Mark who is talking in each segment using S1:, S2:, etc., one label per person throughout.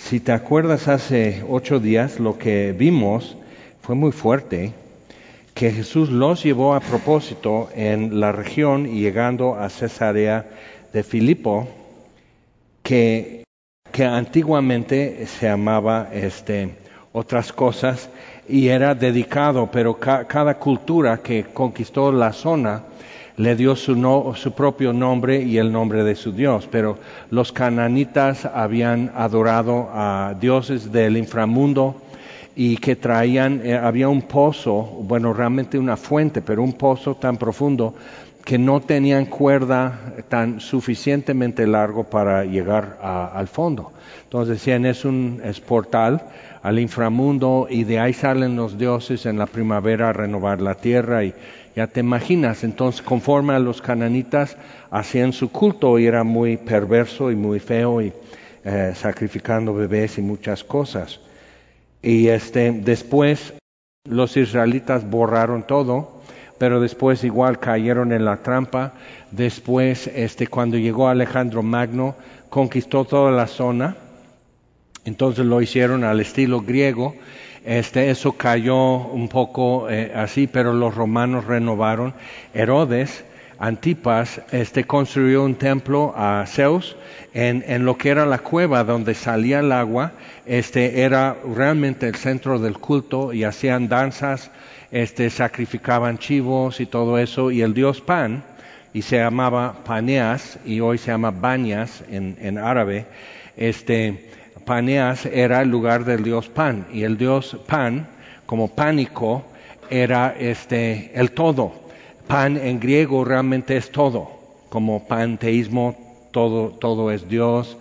S1: Si te acuerdas, hace 8 días lo que vimos fue muy fuerte, que Jesús los llevó a propósito en la región y llegando a Cesarea de Filipo, que antiguamente se llamaba otras cosas y era dedicado, pero cada cultura que conquistó la zona le dio su propio nombre y el nombre de su Dios. Pero los cananitas habían adorado a dioses del inframundo y que traían, había un pozo, bueno, realmente una fuente, pero un pozo tan profundo que no tenían cuerda tan suficientemente largo para llegar al fondo. Entonces decían, es portal al inframundo y de ahí salen los dioses en la primavera a renovar la tierra y ya te imaginas. Entonces, conforme a los cananitas hacían su culto y era muy perverso y muy feo y sacrificando bebés y muchas cosas. Y después los israelitas borraron todo, pero después igual cayeron en la trampa. Después, cuando llegó Alejandro Magno, conquistó toda la zona. Entonces lo hicieron al estilo griego. Eso cayó un poco así, pero los romanos renovaron. Herodes Antipas construyó un templo a Zeus en lo que era la cueva donde salía el agua. Era realmente el centro del culto y hacían danzas, sacrificaban chivos y todo eso. Y el dios Pan, y se llamaba Paneas, y hoy se llama Banias en árabe, Paneas era el lugar del dios Pan, y el dios Pan, como pánico, era el todo. Pan en griego realmente es todo, como panteísmo, todo es Dios.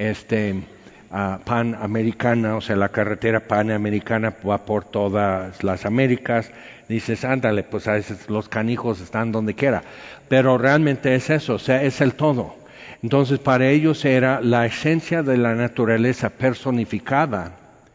S1: Panamericana, o sea, la carretera panamericana va por todas las Américas. Dices, ándale, pues a veces los canijos están donde quiera, pero realmente es eso, o sea, es el todo. Entonces, para ellos era la esencia de la naturaleza personificada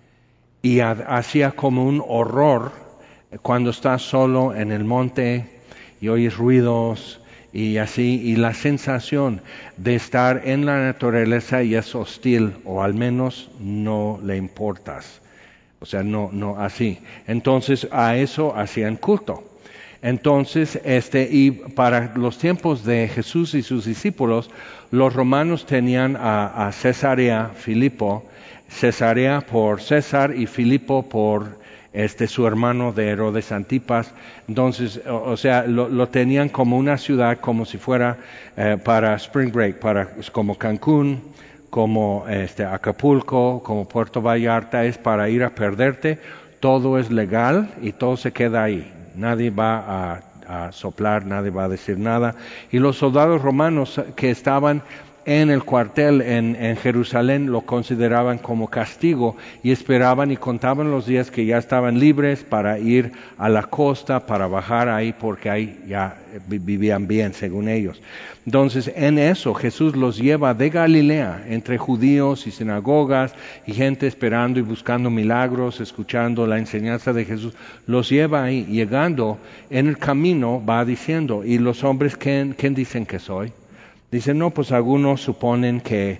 S1: y hacía como un horror cuando estás solo en el monte y oyes ruidos y así, y la sensación de estar en la naturaleza y es hostil, o al menos no le importas. O sea, no así. Entonces, a eso hacían culto. Entonces, y para los tiempos de Jesús y sus discípulos, los romanos tenían a Cesarea Filipo, Cesarea por César y Filipo por su hermano de Herodes Antipas. Entonces, o sea, lo tenían como una ciudad, como si fuera para Spring Break, como Cancún, como Acapulco, como Puerto Vallarta, es para ir a perderte. Todo es legal y todo se queda ahí. Nadie va a soplar, nadie va a decir nada. Y los soldados romanos que estaban en el cuartel en Jerusalén lo consideraban como castigo y esperaban y contaban los días que ya estaban libres para ir a la costa, para bajar ahí, porque ahí ya vivían bien según ellos. Entonces, en eso Jesús los lleva de Galilea, entre judíos y sinagogas y gente esperando y buscando milagros, escuchando la enseñanza de Jesús. Los lleva ahí, llegando en el camino va diciendo, ¿y los hombres quién dicen que soy? Dicen, no, pues algunos suponen que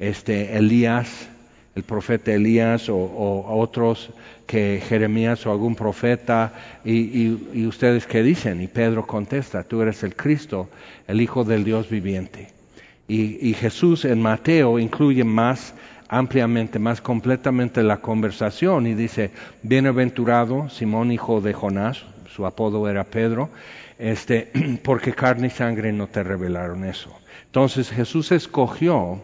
S1: Elías, el profeta Elías, o otros que Jeremías o algún profeta, y ustedes qué dicen. Y Pedro contesta, tú eres el Cristo, el Hijo del Dios viviente. Y Jesús en Mateo incluye más ampliamente, más completamente la conversación y dice, bienaventurado Simón, hijo de Jonás, su apodo era Pedro, porque carne y sangre no te revelaron eso. Entonces Jesús escogió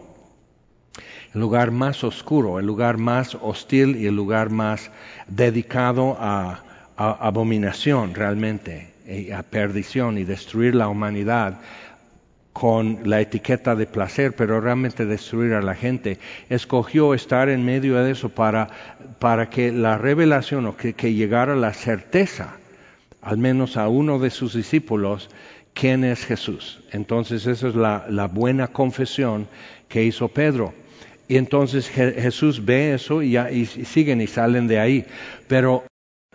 S1: el lugar más oscuro, el lugar más hostil y el lugar más dedicado a abominación realmente, a perdición y destruir la humanidad con la etiqueta de placer, pero realmente destruir a la gente. Escogió estar en medio de eso para que la revelación o que llegara la certeza, al menos a uno de sus discípulos, quién es Jesús. Entonces esa es la buena confesión que hizo Pedro. Y entonces Jesús ve eso y siguen y salen de ahí. Pero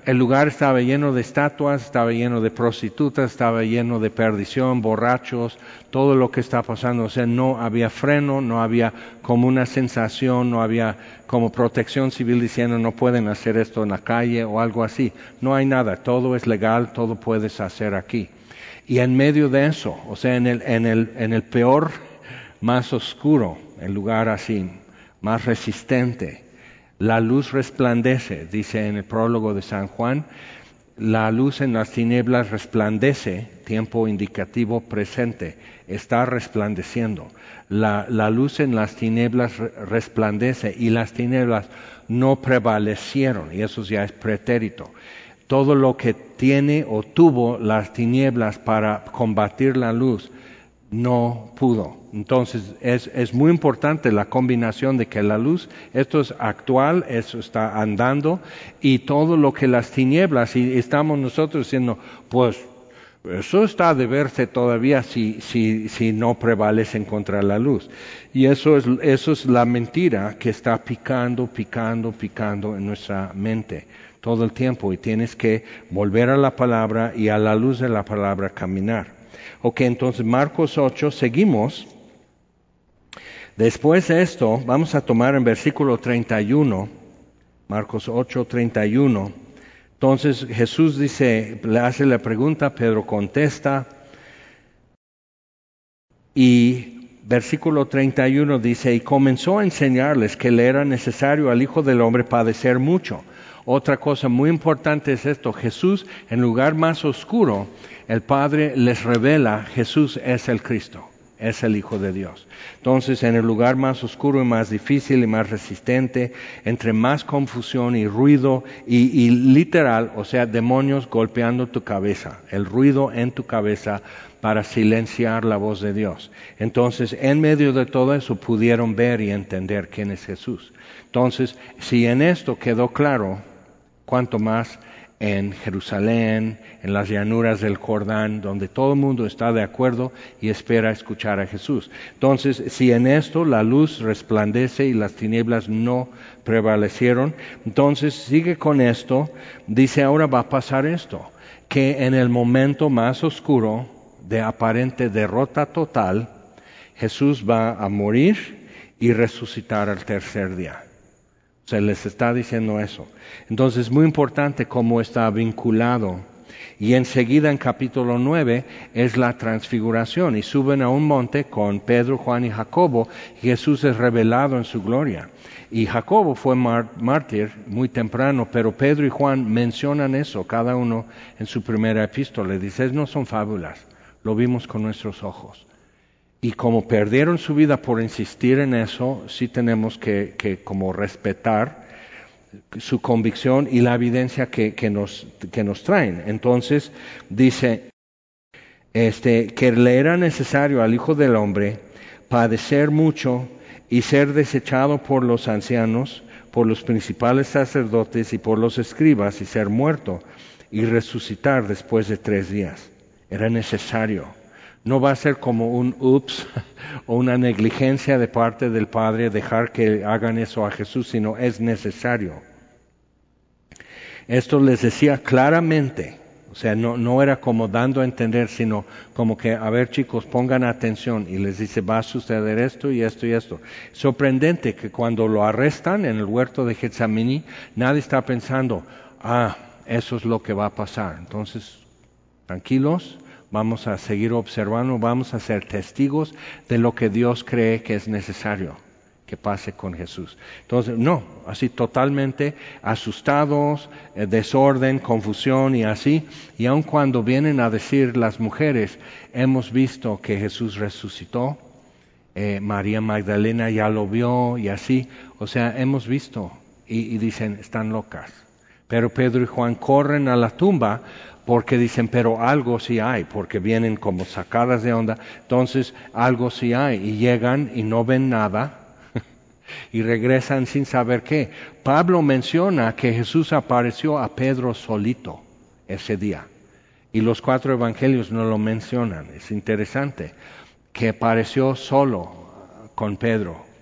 S1: el lugar estaba lleno de estatuas, estaba lleno de prostitutas, estaba lleno de perdición, borrachos, todo lo que está pasando. O sea, no había freno, no había como una sensación, no había como protección civil diciendo no pueden hacer esto en la calle o algo así. No hay nada, todo es legal, todo puedes hacer aquí. Y en medio de eso, o sea, en el peor, más oscuro, el lugar así, más resistente, la luz resplandece, dice en el prólogo de San Juan, la luz en las tinieblas resplandece, tiempo indicativo presente, está resplandeciendo. La luz en las tinieblas resplandece y las tinieblas no prevalecieron, y eso ya es pretérito. Todo lo que tiene o tuvo las tinieblas para combatir la luz no pudo. Entonces es muy importante la combinación de que la luz, esto es actual, eso está andando, y todo lo que las tinieblas, y estamos nosotros diciendo, pues eso está de verse todavía si no prevalecen contra la luz. Y eso es la mentira que está picando en nuestra mente todo el tiempo, y tienes que volver a la palabra y a la luz de la palabra caminar. Ok, entonces Marcos 8, seguimos. Después de esto, vamos a tomar en versículo 31, Marcos 8, 31. Entonces Jesús dice, le hace la pregunta, Pedro contesta, y versículo 31 dice, y comenzó a enseñarles que le era necesario al Hijo del Hombre padecer mucho. Otra cosa muy importante es esto, Jesús, en lugar más oscuro, el Padre les revela, Jesús es el Cristo, es el Hijo de Dios. Entonces, en el lugar más oscuro y más difícil y más resistente, entre más confusión y ruido y literal, o sea, demonios golpeando tu cabeza, el ruido en tu cabeza para silenciar la voz de Dios. Entonces, en medio de todo eso pudieron ver y entender quién es Jesús. Entonces, si en esto quedó claro, cuanto más en Jerusalén, en las llanuras del Jordán, donde todo el mundo está de acuerdo y espera escuchar a Jesús. Entonces, si en esto la luz resplandece y las tinieblas no prevalecieron, entonces sigue con esto, dice ahora va a pasar esto, que en el momento más oscuro de aparente derrota total, Jesús va a morir y resucitar al tercer día. Se les está diciendo eso. Entonces es muy importante cómo está vinculado. Y enseguida en capítulo 9 es la transfiguración y suben a un monte con Pedro, Juan y Jacobo y Jesús es revelado en su gloria. Y Jacobo fue mártir muy temprano, pero Pedro y Juan mencionan eso, cada uno en su primera epístola. Dice, no son fábulas, lo vimos con nuestros ojos. Y como perdieron su vida por insistir en eso, sí tenemos que como respetar su convicción y la evidencia que nos traen. Entonces dice que le era necesario al Hijo del Hombre padecer mucho y ser desechado por los ancianos, por los principales sacerdotes y por los escribas y ser muerto y resucitar después de 3 días. Era necesario. No va a ser como un ups o una negligencia de parte del Padre dejar que hagan eso a Jesús, sino es necesario. Esto les decía claramente, o sea, no era como dando a entender, sino como que, a ver chicos, pongan atención, y les dice, va a suceder esto y esto y esto. Sorprendente que cuando lo arrestan en el huerto de Getsemaní, nadie está pensando, eso es lo que va a pasar. Entonces, tranquilos. Vamos a seguir observando, vamos a ser testigos de lo que Dios cree que es necesario que pase con Jesús. Entonces, no, así totalmente asustados, desorden, confusión y así. Y aun cuando vienen a decir las mujeres, hemos visto que Jesús resucitó, María Magdalena ya lo vio y así. O sea, hemos visto y dicen, están locas. Pero Pedro y Juan corren a la tumba porque dicen, pero algo sí hay, porque vienen como sacadas de onda, entonces algo sí hay, y llegan y no ven nada, y regresan sin saber qué. Pablo menciona que Jesús apareció a Pedro solito ese día, y los 4 evangelios no lo mencionan. Es interesante, que apareció solo con Pedro,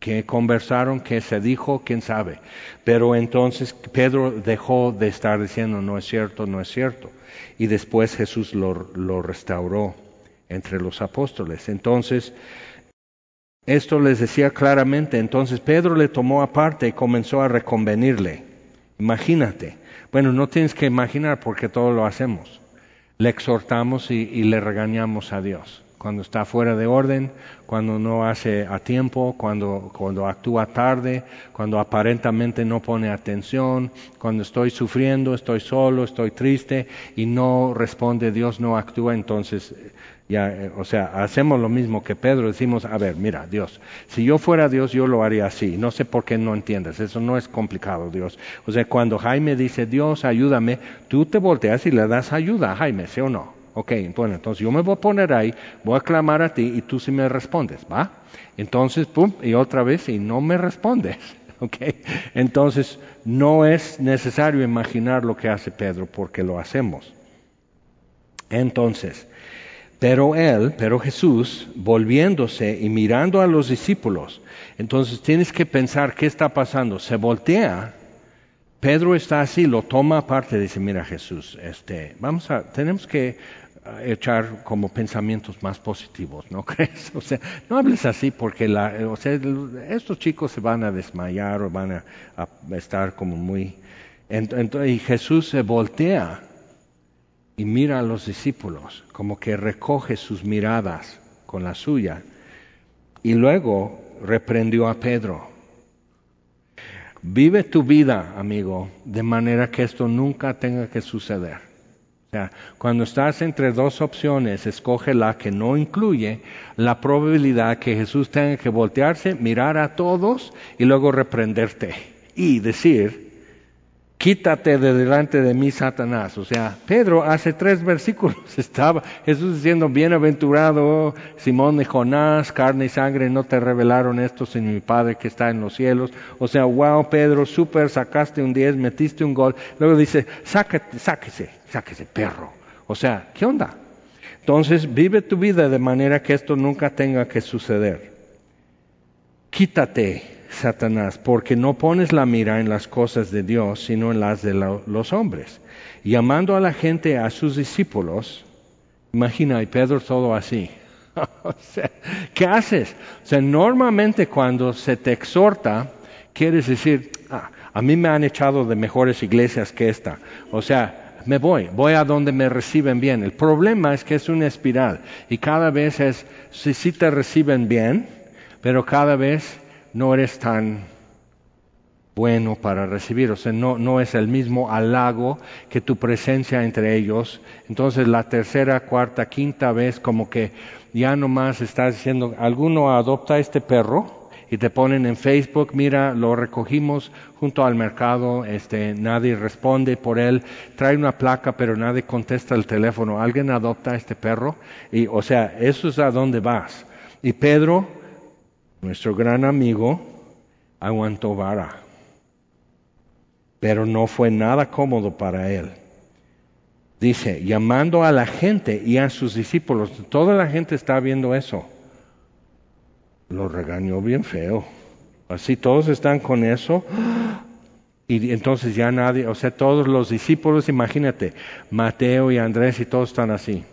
S1: ¿Qué conversaron? ¿Qué se dijo? ¿Quién sabe? Pero entonces Pedro dejó de estar diciendo, no es cierto, no es cierto. Y después Jesús lo restauró entre los apóstoles. Entonces, esto les decía claramente. Entonces Pedro le tomó aparte y comenzó a reconvenirle. Imagínate. Bueno, no tienes que imaginar porque todo lo hacemos. Le exhortamos y le regañamos a Dios. Cuando está fuera de orden, cuando no hace a tiempo, cuando actúa tarde, cuando aparentemente no pone atención, cuando estoy sufriendo, estoy solo, estoy triste y no responde, Dios no actúa, entonces hacemos lo mismo que Pedro, decimos, a ver, mira, Dios, si yo fuera Dios yo lo haría así, no sé por qué no entiendes, eso no es complicado, Dios. O sea, cuando Jaime dice, Dios, ayúdame, tú te volteas y le das ayuda a Jaime, ¿sí o no? Ok, bueno, entonces yo me voy a poner ahí, voy a clamar a ti y tú sí me respondes, ¿va? Entonces, pum, y otra vez y no me respondes, ok. Entonces, no es necesario imaginar lo que hace Pedro porque lo hacemos. Entonces, pero Jesús, volviéndose y mirando a los discípulos, entonces tienes que pensar qué está pasando. Se voltea, Pedro está así, lo toma aparte y dice, mira Jesús, tenemos que echar como pensamientos más positivos, ¿no crees? O sea, no hables así porque estos chicos se van a desmayar o van a estar como muy... y Jesús se voltea y mira a los discípulos, como que recoge sus miradas con la suya, y luego reprendió a Pedro. Vive tu vida, amigo, de manera que esto nunca tenga que suceder. O sea, cuando estás entre dos opciones, escoge la que no incluye la probabilidad que Jesús tenga que voltearse, mirar a todos y luego reprenderte y decir, quítate de delante de mí, Satanás. O sea, Pedro hace 3 versículos estaba Jesús diciendo, bienaventurado Simón de Jonás, carne y sangre no te revelaron esto, sino mi Padre que está en los cielos. O sea, wow, Pedro, súper, sacaste un 10, metiste un gol. Luego dice, sáquese, perro. O sea, ¿qué onda? Entonces, vive tu vida de manera que esto nunca tenga que suceder. Quítate, Satanás, porque no pones la mira en las cosas de Dios, sino en las de los hombres. Llamando a la gente, a sus discípulos, imagina, y Pedro todo así. O sea, ¿qué haces? O sea, normalmente cuando se te exhorta, quieres decir, a mí me han echado de mejores iglesias que esta. O sea, me voy a donde me reciben bien. El problema es que es una espiral y cada vez sí te reciben bien, pero cada vez no eres tan bueno para recibir, o sea, no es el mismo halago que tu presencia entre ellos. Entonces la tercera, cuarta, quinta vez como que ya nomás estás diciendo, alguno adopta este perro y te ponen en Facebook, mira, lo recogimos junto al mercado, nadie responde por él, trae una placa pero nadie contesta el teléfono, ¿alguien adopta este perro? Y o sea, eso es a dónde vas. Y Pedro, nuestro gran amigo, aguantó vara, pero no fue nada cómodo para él. Dice, llamando a la gente y a sus discípulos, toda la gente está viendo eso. Lo regañó bien feo. Así todos están con eso. Y entonces ya nadie, o sea, todos los discípulos, imagínate, Mateo y Andrés y todos están así.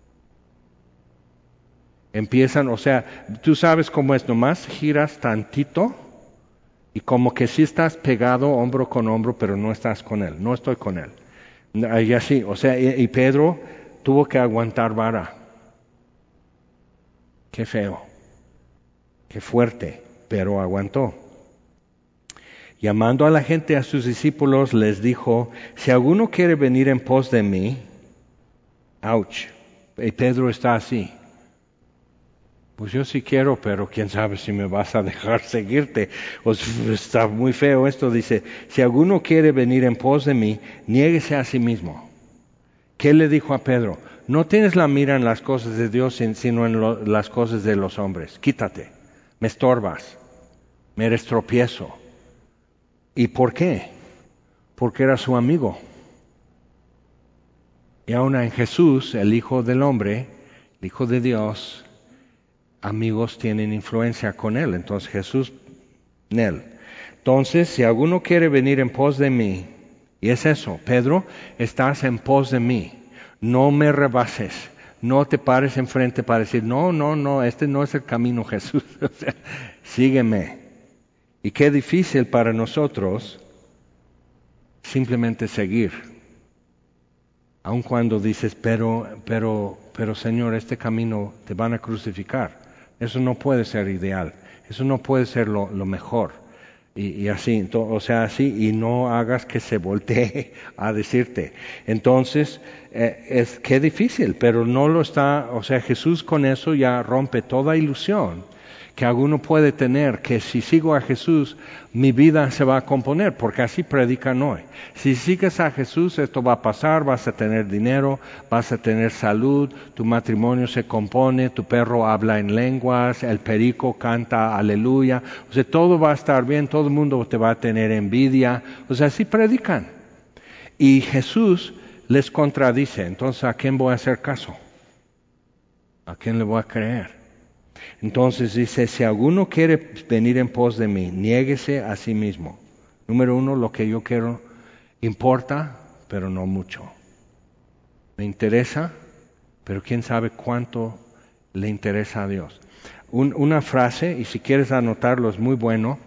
S1: Empiezan, o sea, tú sabes cómo es, nomás giras tantito y como que sí estás pegado hombro con hombro, pero no estás con él, no estoy con él. Y así, o sea, y Pedro tuvo que aguantar vara. Qué feo, qué fuerte, pero aguantó. Llamando a la gente, a sus discípulos, les dijo, si alguno quiere venir en pos de mí, ouch, y Pedro está así. Pues yo sí quiero, pero quién sabe si me vas a dejar seguirte. Está muy feo esto, dice, si alguno quiere venir en pos de mí, niéguese a sí mismo. ¿Qué le dijo a Pedro? No tienes la mira en las cosas de Dios, sino en las cosas de los hombres. Quítate, me estorbas, me eres tropiezo. ¿Y por qué? Porque era su amigo. Y aún en Jesús, el Hijo del Hombre, el Hijo de Dios, amigos tienen influencia con él. Entonces Jesús Nel. Entonces, si alguno quiere venir en pos de mí, y es eso, Pedro, estás en pos de mí, no me rebases, no te pares enfrente para decir, no, este no es el camino, Jesús, o sea, sígueme. Y qué difícil para nosotros simplemente seguir, aun cuando dices, pero Señor, este camino te van a crucificar, eso no puede ser ideal, eso no puede ser lo mejor. Y así, o sea, así, y no hagas que se voltee a decirte. Entonces, es que difícil, pero no lo está, o sea, Jesús con eso ya rompe toda ilusión que alguno puede tener, que si sigo a Jesús, mi vida se va a componer, porque así predican hoy. Si sigues a Jesús, esto va a pasar, vas a tener dinero, vas a tener salud, tu matrimonio se compone, tu perro habla en lenguas, el perico canta aleluya, o sea, todo va a estar bien, todo el mundo te va a tener envidia, o sea, así predican. Y Jesús les contradice, entonces, ¿a quién voy a hacer caso? ¿A quién le voy a creer? Entonces dice, si alguno quiere venir en pos de mí, niéguese a sí mismo. Número 1, lo que yo quiero importa, pero no mucho. Me interesa, pero quién sabe cuánto le interesa a Dios. Una frase, y si quieres anotarlo es muy bueno,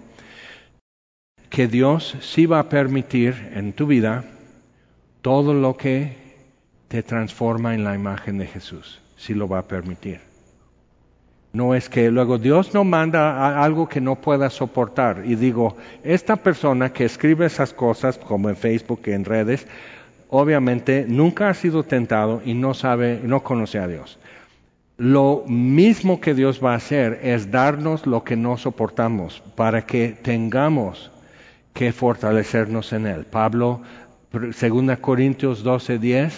S1: que Dios sí va a permitir en tu vida todo lo que te transforma en la imagen de Jesús. Sí lo va a permitir. No es que luego Dios no manda algo que no pueda soportar. Y digo, esta persona que escribe esas cosas, como en Facebook y en redes, obviamente nunca ha sido tentado y no conoce a Dios. Lo mismo que Dios va a hacer es darnos lo que no soportamos para que tengamos que fortalecernos en Él. Pablo, 2 Corintios 12:10,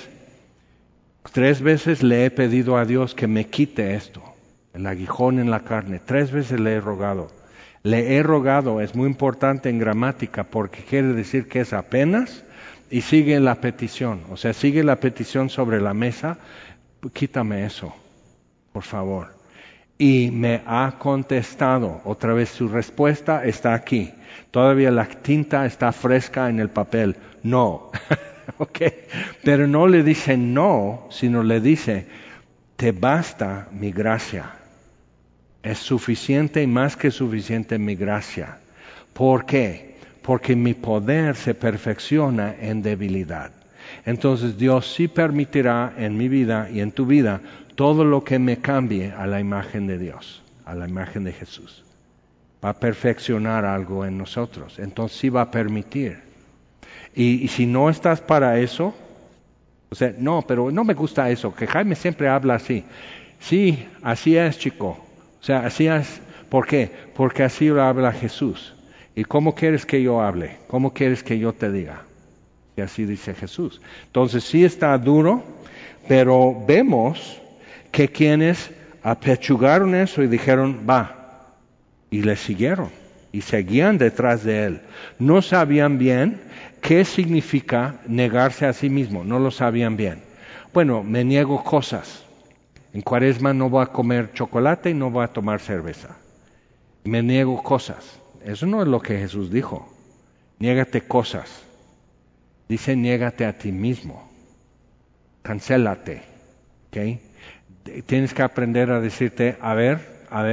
S1: 3 veces le he pedido a Dios que me quite esto. El aguijón en la carne, 3 veces le he rogado. Le he rogado, es muy importante en gramática porque quiere decir que es apenas y sigue la petición. O sea, sigue la petición sobre la mesa, quítame eso, por favor. Y me ha contestado, otra vez su respuesta está aquí. Todavía la tinta está fresca en el papel, no. Okay. Pero no le dice no, sino le dice, te basta mi gracia. Es suficiente y más que suficiente mi gracia. ¿Por qué? Porque mi poder se perfecciona en debilidad. Entonces Dios sí permitirá en mi vida y en tu vida todo lo que me cambie a la imagen de Dios, a la imagen de Jesús. Va a perfeccionar algo en nosotros. Entonces sí va a permitir. Y si no estás para eso, o sea, no, pero no me gusta eso, que Jaime siempre habla así. Sí, así es, chico. O sea, así es. ¿Por qué? Porque así lo habla Jesús. ¿Y cómo quieres que yo hable? ¿Cómo quieres que yo te diga? Y así dice Jesús. Entonces sí está duro, pero vemos que quienes apechugaron eso y dijeron, va, y le siguieron, y seguían detrás de él. No sabían bien qué significa negarse a sí mismo, no lo sabían bien. Bueno, me niego cosas. En Cuaresma no voy a comer chocolate y no voy a tomar cerveza. Me niego cosas. Eso no es lo que Jesús dijo. Niégate cosas. Dice, niégate a ti mismo. Cancélate. ¿Okay? Tienes que aprender a decirte, a ver,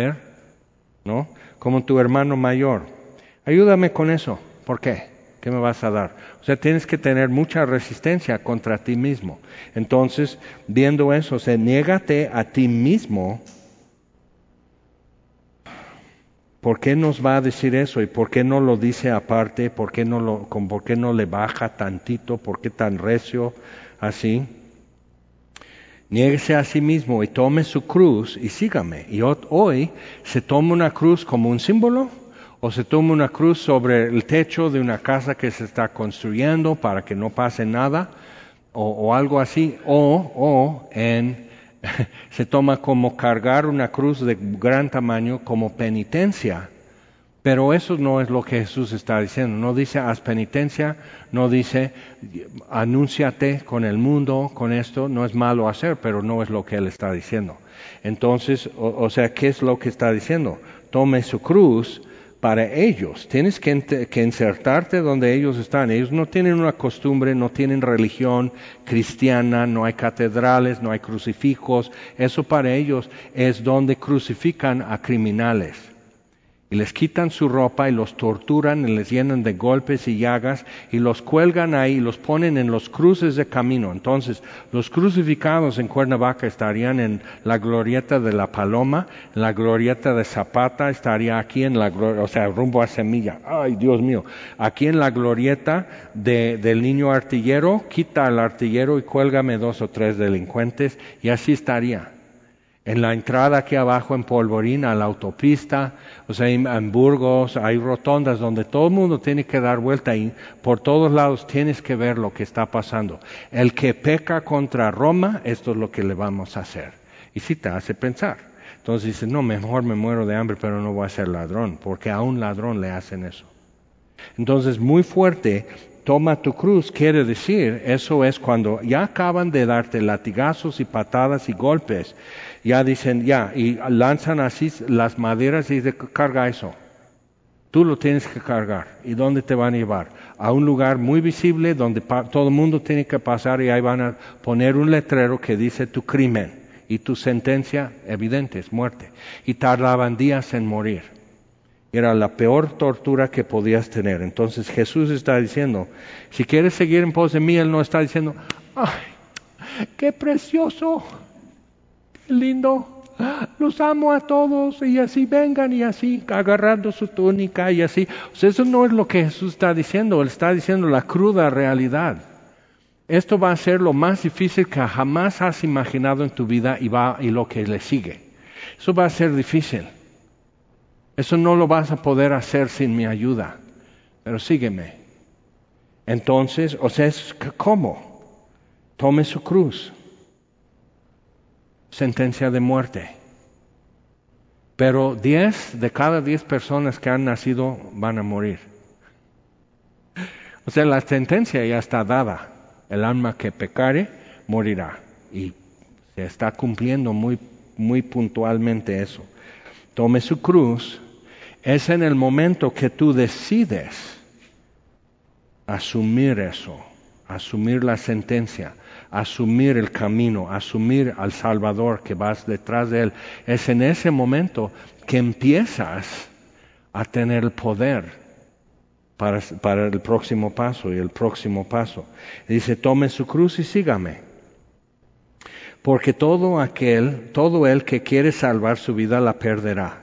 S1: ¿no? Como tu hermano mayor. Ayúdame con eso. ¿Por qué? ¿Qué me vas a dar? O sea, tienes que tener mucha resistencia contra ti mismo. Entonces, viendo eso, o sea, niégate a ti mismo. ¿Por qué nos va a decir eso? ¿Y por qué no lo dice aparte? ¿Por qué no le baja tantito? ¿Por qué tan recio así? Niéguese a sí mismo y tome su cruz y sígame. Y hoy se toma una cruz como un símbolo, o se toma una cruz sobre el techo de una casa que se está construyendo para que no pase nada, o algo así, se toma como cargar una cruz de gran tamaño como penitencia. Pero eso no es lo que Jesús está diciendo. No dice haz penitencia, no dice anúnciate con el mundo, con esto. No es malo hacer, pero no es lo que Él está diciendo. Entonces, o sea, ¿qué es lo que está diciendo? Tome su cruz, para ellos. Tienes que insertarte donde ellos están. Ellos no tienen una costumbre, no tienen religión cristiana, no hay catedrales, no hay crucifijos. Eso para ellos es donde crucifican a criminales. Y les quitan su ropa y los torturan y les llenan de golpes y llagas y los cuelgan ahí y los ponen en los cruces de camino. Entonces, los crucificados en Cuernavaca estarían en la glorieta de la Paloma, en la glorieta de Zapata, estaría aquí en la glorieta, o sea, rumbo a Semilla. Ay, Dios mío. Aquí en la glorieta del Niño Artillero, quita al artillero y cuélgame 2 o 3 delincuentes y así estaría. En la entrada aquí abajo en Polvorín, a la autopista, o sea, en Burgos, hay rotondas donde todo el mundo tiene que dar vuelta y por todos lados tienes que ver lo que está pasando. El que peca contra Roma, esto es lo que le vamos a hacer. Y sí te hace pensar. Entonces dices, no, mejor me muero de hambre, pero no voy a ser ladrón, porque a un ladrón le hacen eso. Entonces, muy fuerte, toma tu cruz, quiere decir, eso es cuando ya acaban de darte latigazos y patadas y golpes, ya dicen, ya, y lanzan así las maderas y dicen, carga eso. Tú lo tienes que cargar. ¿Y dónde te van a llevar? A un lugar muy visible donde todo el mundo tiene que pasar y ahí van a poner un letrero que dice tu crimen y tu sentencia evidente es muerte. Y tardaban días en morir. Era la peor tortura que podías tener. Entonces Jesús está diciendo, si quieres seguir en pos de mí, Él no está diciendo, ¡ay, qué precioso! ¡Qué lindo! Los amo a todos y así vengan y así, agarrando su túnica y así. O sea, eso no es lo que Jesús está diciendo. Él está diciendo la cruda realidad. Esto va a ser lo más difícil que jamás has imaginado en tu vida y lo que le sigue. Eso va a ser difícil. Eso no lo vas a poder hacer sin mi ayuda, pero sígueme. Entonces, o sea, ¿cómo? Tome su cruz. Sentencia de muerte. Pero 10 de cada 10 personas que han nacido van a morir. O sea, la sentencia ya está dada. El alma que pecare morirá. Y se está cumpliendo muy, muy puntualmente eso. Tome su cruz. Es en el momento que tú decides asumir eso, asumir la sentencia, asumir el camino, asumir al Salvador que vas detrás de Él. Es en ese momento que empiezas a tener el poder para el próximo paso y el próximo paso. Dice, tome su cruz y sígame. Porque todo el que quiere salvar su vida la perderá.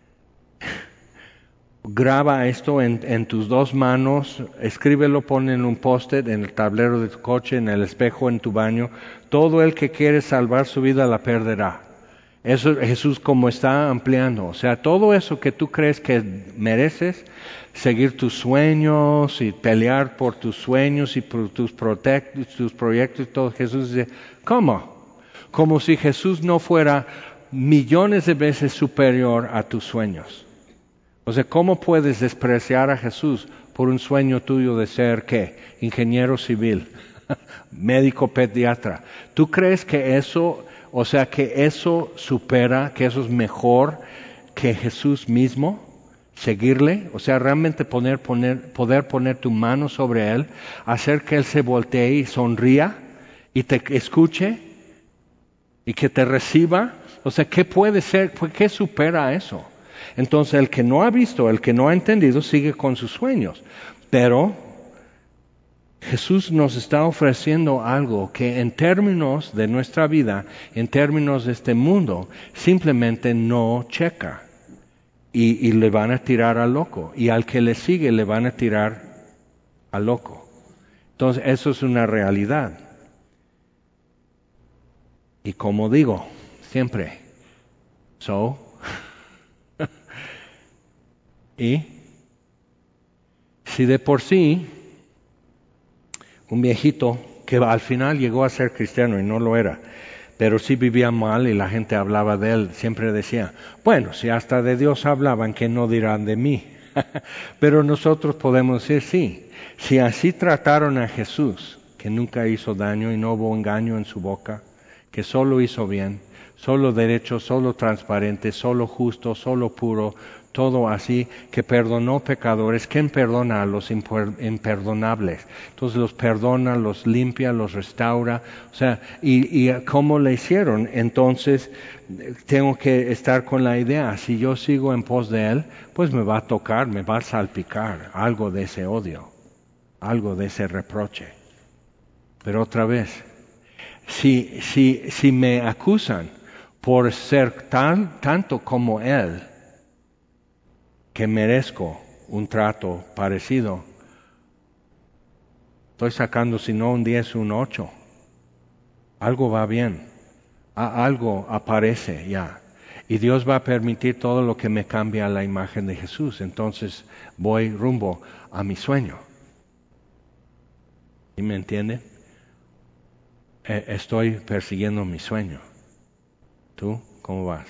S1: Graba esto en tus 2 manos, escríbelo, ponlo en un post-it, en el tablero de tu coche, en el espejo, en tu baño. Todo el que quiere salvar su vida la perderá. Eso Jesús como está ampliando. O sea, todo eso que tú crees que mereces, seguir tus sueños y pelear por tus sueños y por tus proyectos, todo. Jesús dice, ¿cómo? Como si Jesús no fuera millones de veces superior a tus sueños. O sea, ¿cómo puedes despreciar a Jesús por un sueño tuyo de ser, ¿qué? Ingeniero civil, médico pediatra. ¿Tú crees que eso, o sea, que eso supera, que eso es mejor que Jesús mismo? Seguirle, o sea, realmente poder poner tu mano sobre Él, hacer que Él se voltee y sonría y te escuche y que te reciba. O sea, ¿qué puede ser? ¿Qué supera eso? Entonces el que no ha visto, el que no ha entendido, sigue con sus sueños. Pero Jesús nos está ofreciendo algo que en términos de nuestra vida, en términos de este mundo, simplemente no checa. Y le van a tirar al loco. Y al que le sigue le van a tirar al loco. Entonces eso es una realidad. Y como digo, siempre, y si de por sí un viejito que al final llegó a ser cristiano y no lo era, pero sí vivía mal y la gente hablaba de él, siempre decía, bueno, si hasta de Dios hablaban, ¿qué no dirán de mí? Pero nosotros podemos decir sí, si así trataron a Jesús, que nunca hizo daño y no hubo engaño en su boca, que solo hizo bien, solo derecho, solo transparente, solo justo, solo puro, todo así, que perdonó pecadores. ¿Quién perdona a los imperdonables? Entonces los perdona, los limpia, los restaura. O sea, y ¿cómo le hicieron? Entonces tengo que estar con la idea, si yo sigo en pos de Él, pues me va a tocar, me va a salpicar algo de ese odio, algo de ese reproche. Pero otra vez, si me acusan por ser tanto como Él, que merezco un trato parecido, estoy sacando si no un 10, un 8. Algo va bien, algo aparece ya. Y Dios va a permitir todo lo que me cambie a la imagen de Jesús. Entonces voy rumbo a mi sueño. ¿Sí me entienden? Estoy persiguiendo mi sueño. ¿Tú cómo vas?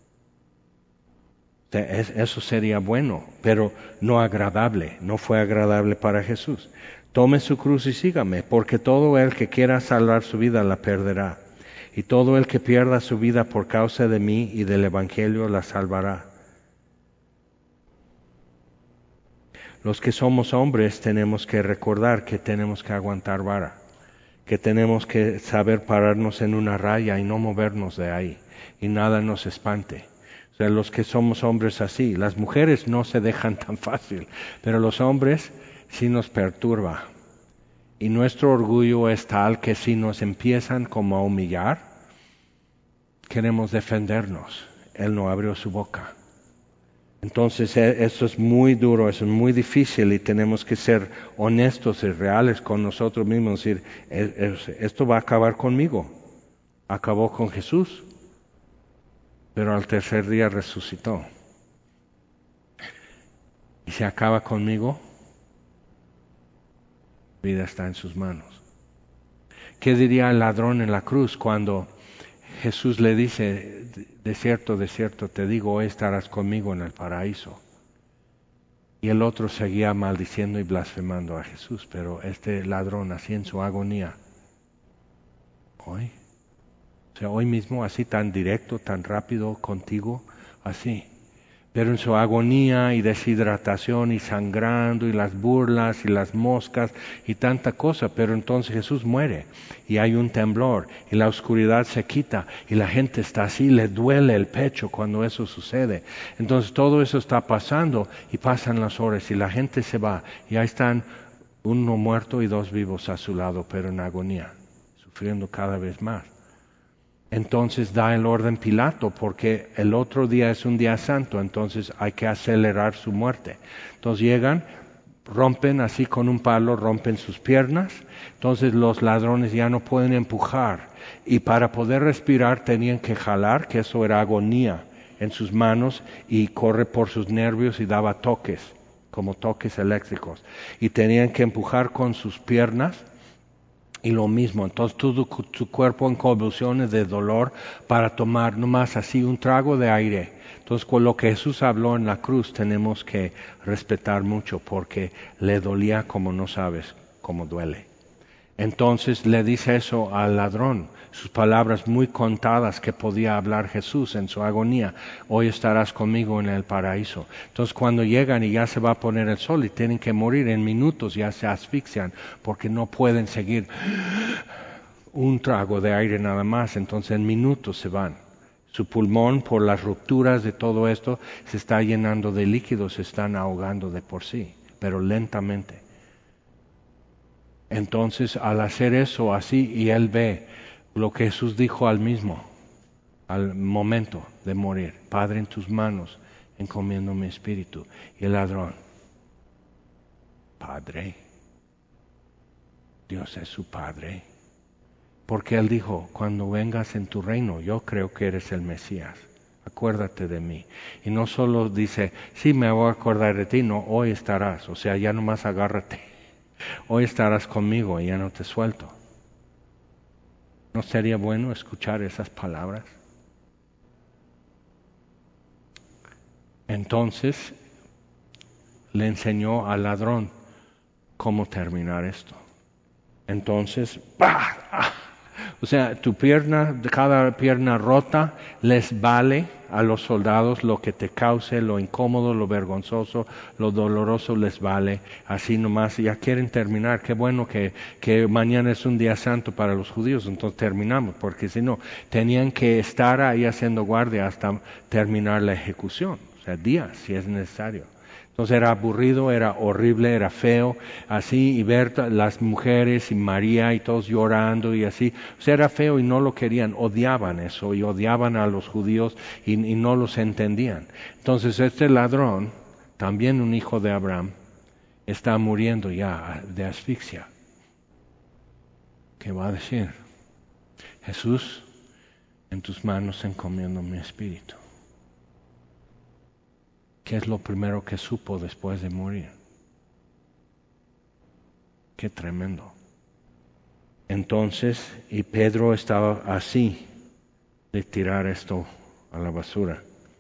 S1: Eso sería bueno, pero no agradable. No fue agradable para Jesús. Tome su cruz y sígame, porque todo el que quiera salvar su vida la perderá. Y todo el que pierda su vida por causa de mí y del Evangelio la salvará. Los que somos hombres tenemos que recordar que tenemos que aguantar vara, que tenemos que saber pararnos en una raya y no movernos de ahí, y nada nos espante. O sea, los que somos hombres así, las mujeres no se dejan tan fácil, pero los hombres sí nos perturba. Y nuestro orgullo es tal que si nos empiezan como a humillar, queremos defendernos. Él no abrió su boca. Entonces eso es muy duro, eso es muy difícil y tenemos que ser honestos y reales con nosotros mismos. Decir, esto va a acabar conmigo. Acabó con Jesús, pero al tercer día resucitó. Y si acaba conmigo, la vida está en sus manos. ¿Qué diría el ladrón en la cruz cuando Jesús le dice, de cierto te digo, hoy estarás conmigo en el paraíso? Y el otro seguía maldiciendo y blasfemando a Jesús, pero este ladrón así en su agonía, hoy, o sea, hoy mismo así tan directo, tan rápido contigo, así. Pero en su agonía y deshidratación y sangrando y las burlas y las moscas y tanta cosa, pero entonces Jesús muere y hay un temblor y la oscuridad se quita y la gente está así, le duele el pecho cuando eso sucede. Entonces todo eso está pasando y pasan las horas y la gente se va y ahí están uno muerto y dos vivos a su lado, pero en agonía, sufriendo cada vez más. Entonces da el orden Pilato, porque el otro día es un día santo, entonces hay que acelerar su muerte. Entonces llegan, rompen así con un palo, rompen sus piernas, entonces los ladrones ya no pueden empujar, y para poder respirar tenían que jalar, que eso era agonía, en sus manos, y corre por sus nervios y daba toques, como toques eléctricos, y tenían que empujar con sus piernas, y lo mismo, entonces todo su cuerpo en convulsiones de dolor para tomar nomás así un trago de aire. Entonces con lo que Jesús habló en la cruz tenemos que respetar mucho porque le dolía como no sabes cómo duele. Entonces le dice eso al ladrón, sus palabras muy contadas que podía hablar Jesús en su agonía, hoy estarás conmigo en el paraíso. Entonces cuando llegan y ya se va a poner el sol y tienen que morir en minutos, ya se asfixian porque no pueden seguir un trago de aire nada más, entonces en minutos se van. Su pulmón por las rupturas de todo esto se está llenando de líquidos, se están ahogando de por sí, pero lentamente. Entonces, al hacer eso así, y él ve lo que Jesús dijo al momento de morir, Padre, en tus manos encomiendo mi espíritu. Y el ladrón, Padre, Dios es su Padre. Porque él dijo, cuando vengas en tu reino, yo creo que eres el Mesías. Acuérdate de mí. Y no solo dice, sí, me voy a acordar de ti, no, hoy estarás. O sea, ya nomás agárrate. Hoy estarás conmigo y ya no te suelto. ¿No sería bueno escuchar esas palabras? Entonces le enseñó al ladrón cómo terminar esto. Entonces, ¡bah! O sea, cada pierna rota les vale a los soldados lo que te cause, lo incómodo, lo vergonzoso, lo doloroso les vale. Así nomás, ya quieren terminar. Qué bueno que mañana es un día santo para los judíos, entonces terminamos, porque si no, tenían que estar ahí haciendo guardia hasta terminar la ejecución. O sea, días, si es necesario. Entonces era aburrido, era horrible, era feo, así, y ver las mujeres y María y todos llorando y así. O sea, era feo y no lo querían, odiaban eso y odiaban a los judíos y no los entendían. Entonces este ladrón, también un hijo de Abraham, está muriendo ya de asfixia. ¿Qué va a decir? Jesús, en tus manos encomiendo mi espíritu. ¿Qué es lo primero que supo después de morir? Qué tremendo. Entonces, y Pedro estaba así de tirar esto a la basura.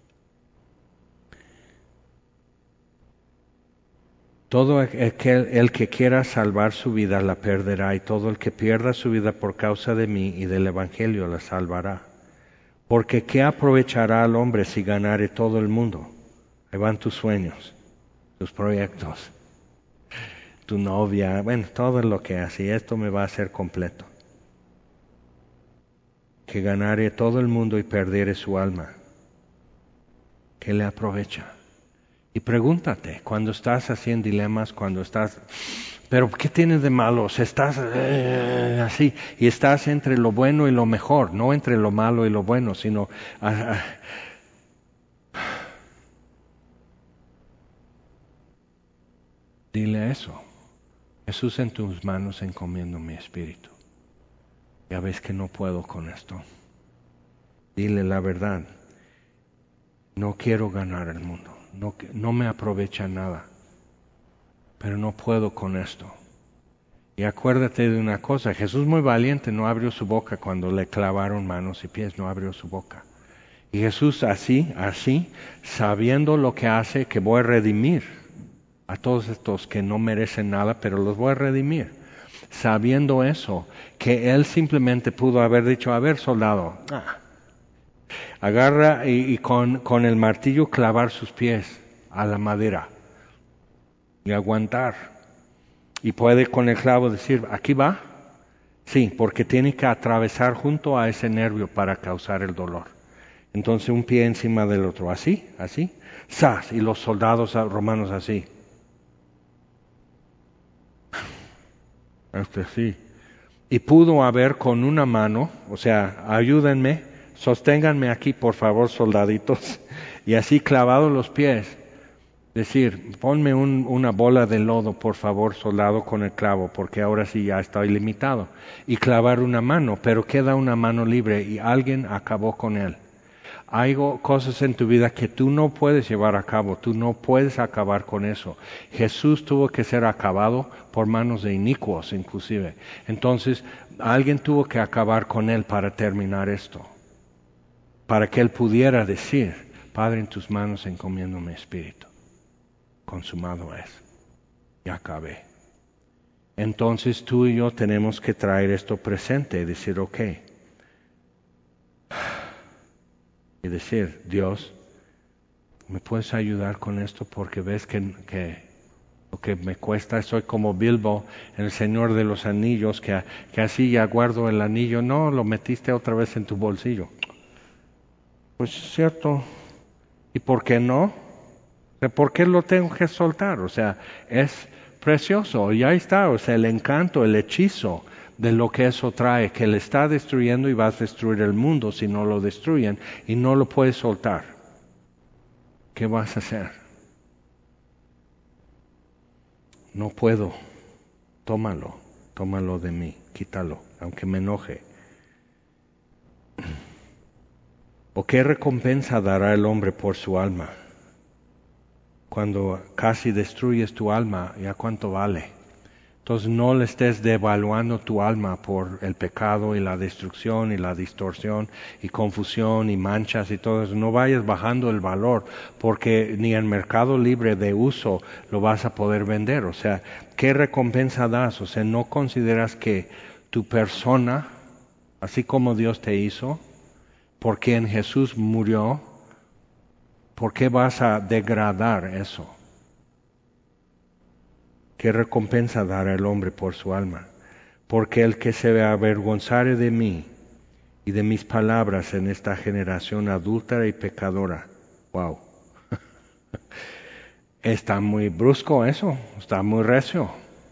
S1: Todo el que quiera salvar su vida la perderá, y todo el que pierda su vida por causa de mí y del Evangelio la salvará. Porque ¿qué aprovechará al hombre si ganare todo el mundo? Ahí van tus sueños, tus proyectos, tu novia, bueno, todo lo que hace, y esto me va a hacer completo. Que ganare todo el mundo y perdiere su alma. ¿Qué le aprovecha? Y pregúntate, cuando estás así en dilemas, cuando estás, pero ¿qué tienes de malo? O sea, estás así, y estás entre lo bueno y lo mejor, no entre lo malo y lo bueno, sino... Dile eso. Jesús, en tus manos encomiendo mi espíritu. Ya ves que no puedo con esto. Dile la verdad. No quiero ganar el mundo. No me aprovecha nada. Pero no puedo con esto. Y acuérdate de una cosa. Jesús, muy valiente, no abrió su boca cuando le clavaron manos y pies. No abrió su boca. Y Jesús así, sabiendo lo que hace, que voy a redimir a todos estos que no merecen nada, pero los voy a redimir. Sabiendo eso, que él simplemente pudo haber dicho, a ver, soldado, agarra y con el martillo clavar sus pies a la madera y aguantar. Y puede con el clavo decir, ¿aquí va? Sí, porque tiene que atravesar junto a ese nervio para causar el dolor. Entonces un pie encima del otro, así, ¡zas! Y los soldados romanos así. Sí. Y pudo haber con una mano, o sea, ayúdenme, sosténganme aquí, por favor, soldaditos, y así clavados los pies, decir, ponme una bola de lodo, por favor, soldado, con el clavo, porque ahora sí ya estoy limitado, y clavar una mano, pero queda una mano libre y alguien acabó con él. Hay cosas en tu vida que tú no puedes llevar a cabo, tú no puedes acabar con eso. Jesús tuvo que ser acabado por manos de inicuos inclusive. Entonces, alguien tuvo que acabar con él para terminar esto. Para que él pudiera decir, Padre, en tus manos encomiendo mi espíritu. Consumado es. Ya acabé. Entonces tú y yo tenemos que traer esto presente y decir, ok. Y decir, Dios, ¿me puedes ayudar con esto? Porque ves que lo que me cuesta, soy como Bilbo en El Señor de los Anillos, que así ya guardo el anillo. No, lo metiste otra vez en tu bolsillo. Pues es cierto. ¿Y por qué no? ¿Por qué lo tengo que soltar? O sea, es precioso. Y ahí está, o sea, el encanto, el hechizo de lo que eso trae, que le está destruyendo y vas a destruir el mundo si no lo destruyen y no lo puedes soltar. ¿Qué vas a hacer? No puedo. Tómalo de mí, quítalo, aunque me enoje. ¿O qué recompensa dará el hombre por su alma? Cuando casi destruyes tu alma, ¿ya cuánto vale? Entonces no le estés devaluando tu alma por el pecado y la destrucción y la distorsión y confusión y manchas y todo eso. No vayas bajando el valor porque ni en mercado libre de uso lo vas a poder vender. O sea, ¿qué recompensa das? O sea, no consideras que tu persona así como Dios te hizo, porque en Jesús murió, ¿por qué vas a degradar eso? ¿Qué recompensa dará el hombre por su alma? Porque el que se avergonzare de mí y de mis palabras en esta generación adúltera y pecadora. Wow. Está muy brusco eso, está muy recio.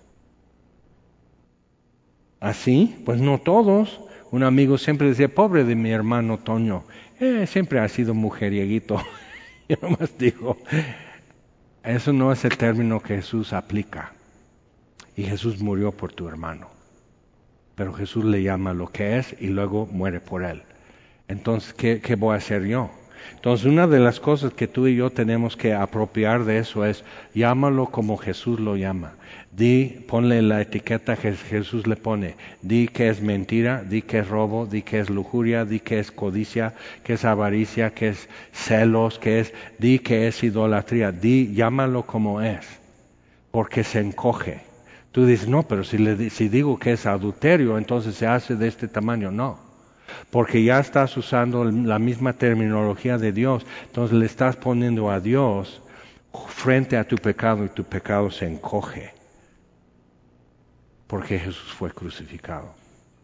S1: Así, pues no todos. Un amigo siempre decía, pobre de mi hermano Toño, siempre ha sido mujerieguito. Yo nomás digo, eso no es el término que Jesús aplica. Y Jesús murió por tu hermano. Pero Jesús le llama lo que es y luego muere por él. Entonces, ¿qué voy a hacer yo? Entonces, una de las cosas que tú y yo tenemos que apropiar de eso es, llámalo como Jesús lo llama. Ponle la etiqueta que Jesús le pone. Di que es mentira, di que es robo, di que es lujuria, di que es codicia, que es avaricia, que es celos, di que es idolatría. Llámalo como es, porque se encoge. Tú dices, no, pero si digo que es adulterio, entonces se hace de este tamaño. No, porque ya estás usando la misma terminología de Dios. Entonces le estás poniendo a Dios frente a tu pecado y tu pecado se encoge. Porque Jesús fue crucificado.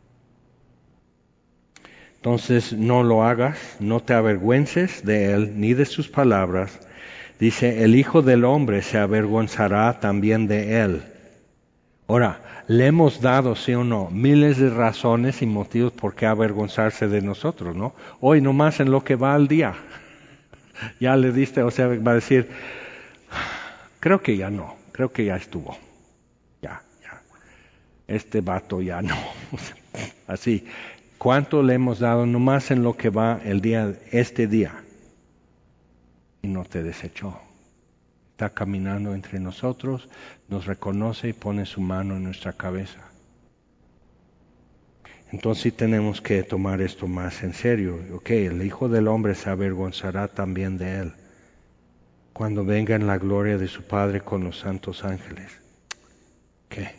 S1: Entonces no lo hagas, no te avergüences de Él ni de sus palabras. Dice, el Hijo del Hombre se avergonzará también de Él. Ahora, le hemos dado, sí o no, miles de razones y motivos por qué avergonzarse de nosotros, ¿no? Hoy nomás en lo que va al día. Ya le diste, o sea, va a decir, creo que ya no, creo que ya estuvo. Ya. Este vato ya no. Así, ¿cuánto le hemos dado nomás en lo que va el día, este día? Y no te desechó. Está caminando entre nosotros, nos reconoce y pone su mano en nuestra cabeza. Entonces sí tenemos que tomar esto más en serio. Ok, el Hijo del Hombre se avergonzará también de Él cuando venga en la gloria de su Padre con los santos ángeles. ¿Qué?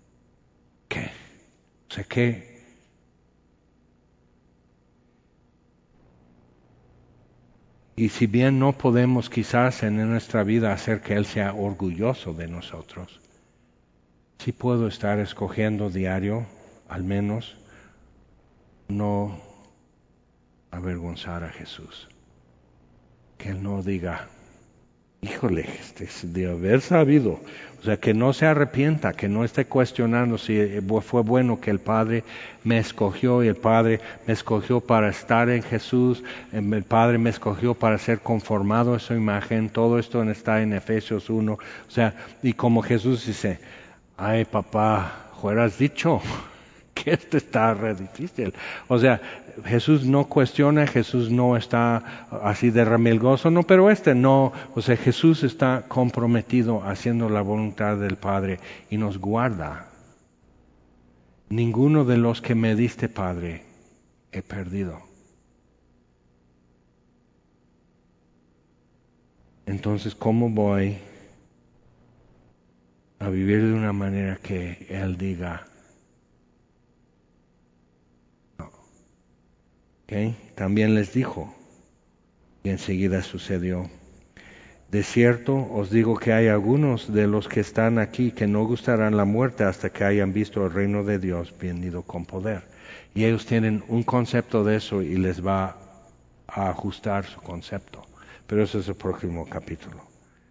S1: O sea, ¿qué? Y si bien no podemos quizás en nuestra vida hacer que Él sea orgulloso de nosotros, sí puedo estar escogiendo diario, al menos, no avergonzar a Jesús. Que Él no diga, híjole, de haber sabido. O sea, que no se arrepienta, que no esté cuestionando si fue bueno que el Padre me escogió y el Padre me escogió para estar en Jesús, el Padre me escogió para ser conformado a su imagen. Todo esto está en Efesios 1. O sea, y como Jesús dice, ay papá, hubieras dicho que esto está re difícil. O sea, Jesús no cuestiona, Jesús no está así de remilgoso, no, pero no. O sea, Jesús está comprometido haciendo la voluntad del Padre y nos guarda. Ninguno de los que me diste, Padre, he perdido. Entonces, ¿cómo voy a vivir de una manera que Él diga? Okay. También les dijo, y enseguida sucedió, de cierto os digo que hay algunos de los que están aquí que no gustarán la muerte hasta que hayan visto el reino de Dios venido con poder. Y ellos tienen un concepto de eso y les va a ajustar su concepto. Pero eso es el próximo capítulo.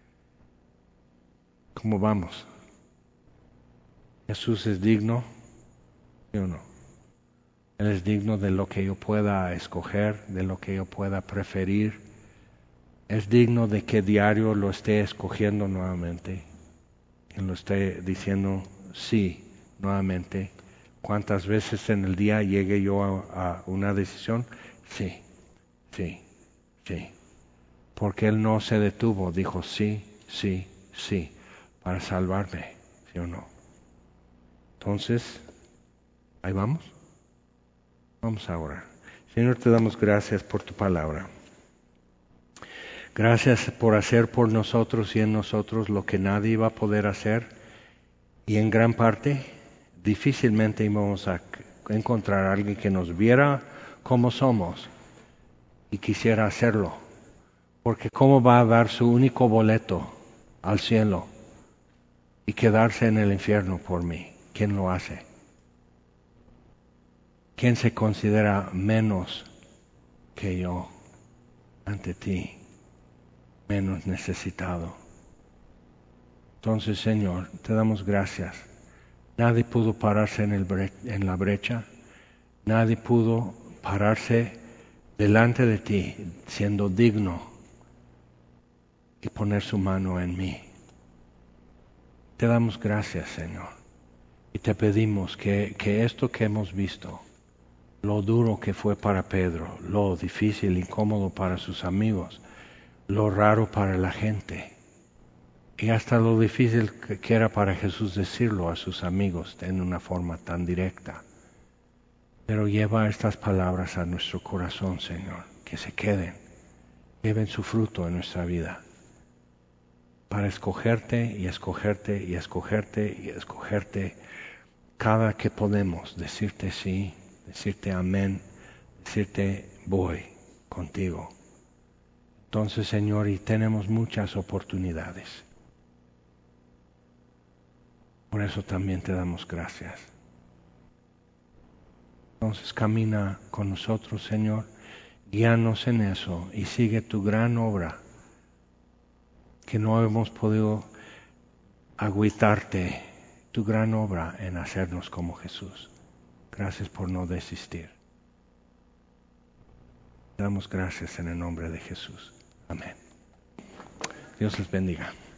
S1: ¿Cómo vamos? ¿Jesús es digno? ¿Sí o no? Él es digno de lo que yo pueda escoger, de lo que yo pueda preferir. Es digno de que diario lo esté escogiendo nuevamente. Que lo esté diciendo sí nuevamente. ¿Cuántas veces en el día llegue yo a una decisión? Sí. Porque Él no se detuvo, dijo sí, para salvarme, ¿sí o no? Entonces, ahí vamos. Vamos a orar. Señor, te damos gracias por tu palabra. Gracias por hacer por nosotros y en nosotros lo que nadie va a poder hacer y en gran parte difícilmente íbamos a encontrar a alguien que nos viera como somos y quisiera hacerlo. Porque ¿cómo va a dar su único boleto al cielo y quedarse en el infierno por mí? ¿Quién lo hace? ¿Quién se considera menos que yo ante ti, menos necesitado? Entonces, Señor, te damos gracias. Nadie pudo pararse en la brecha, nadie pudo pararse delante de ti siendo digno y poner su mano en mí. Te damos gracias, Señor, y te pedimos que esto que hemos visto, lo duro que fue para Pedro, lo difícil, incómodo para sus amigos, lo raro para la gente, y hasta lo difícil que era para Jesús decirlo a sus amigos en una forma tan directa. Pero lleva estas palabras a nuestro corazón, Señor, que se queden, lleven su fruto en nuestra vida, para escogerte y escogerte y escogerte y escogerte cada que podemos, decirte sí, decirte amén, decirte voy contigo. Entonces, Señor, y tenemos muchas oportunidades. Por eso también te damos gracias. Entonces camina con nosotros, Señor, guíanos en eso y sigue tu gran obra, que no hemos podido agüitarte, tu gran obra en hacernos como Jesús. Gracias por no desistir. Damos gracias en el nombre de Jesús. Amén. Dios les bendiga.